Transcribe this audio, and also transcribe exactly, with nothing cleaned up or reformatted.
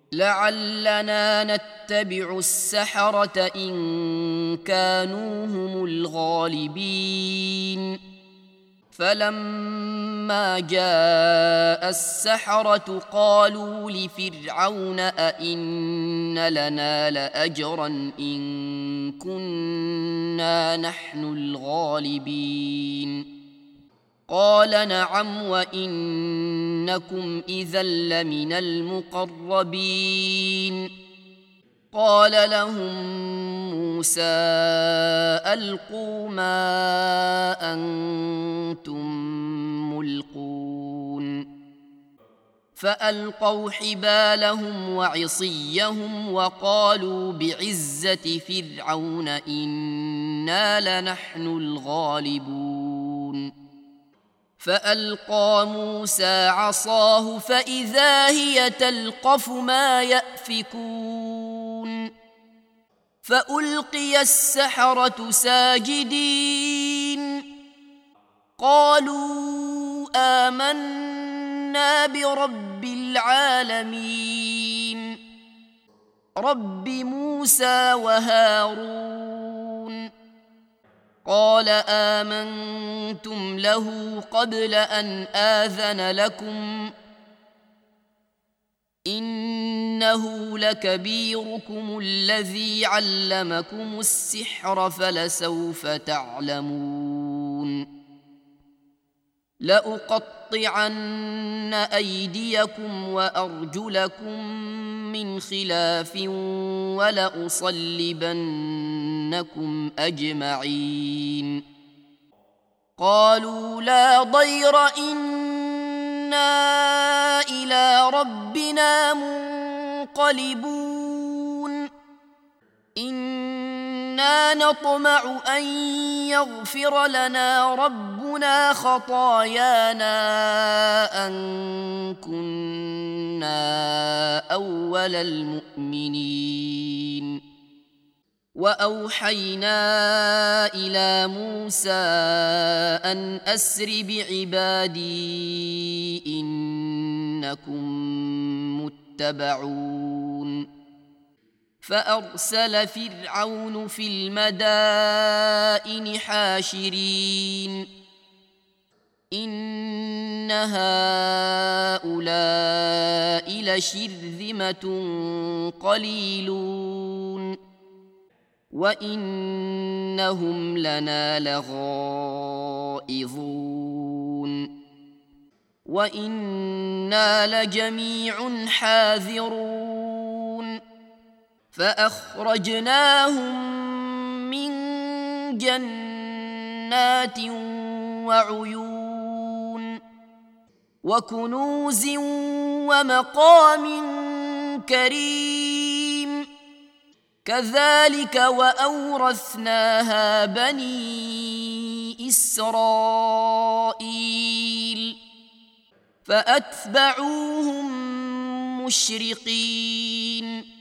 لعلنا نتبع السحرة إن كانوا هم الغالبين. فلما جاء السحرة قالوا لفرعون أئن لنا لأجرا إن كنا نحن الغالبين. قال نعم وإنكم إذا لمن المقربين. قال لهم موسى ألقوا ما أنتم ملقون. فألقوا حبالهم وعصيهم وقالوا بعزة فرعون إنا لنحن الغالبون. فألقى موسى عصاه فإذا هي تلقف ما يأفكون. فألقي السحرة ساجدين قالوا آمنا برب العالمين رب موسى وهارون. قال آمنتم له قبل أن آذن لكم إنه لكبيركم الذي علمكم السحر فلسوف تعلمون. لأقطعن أيديكم وأرجلكم من خلاف ولأصلبنكم أجمعين. قالوا لا ضير إنا إلى ربنا منقلبون. إنا نطمع أن يغفر لنا ربنا خطايانا أن كنا أول المؤمنين. وأوحينا إلى موسى أن أسر بعبادي إنكم متبعون. فأرسل فرعون في المدائن حاشرين إن هؤلاء لشرذمة قليلون وإنهم لنا لغائظون وإنا لجميع حاذرون. فأخرجناهم من جنات وعيون وكنوز ومقام كريم. كذلك وأورثناها بني إسرائيل فأتبعوهم مشرقين.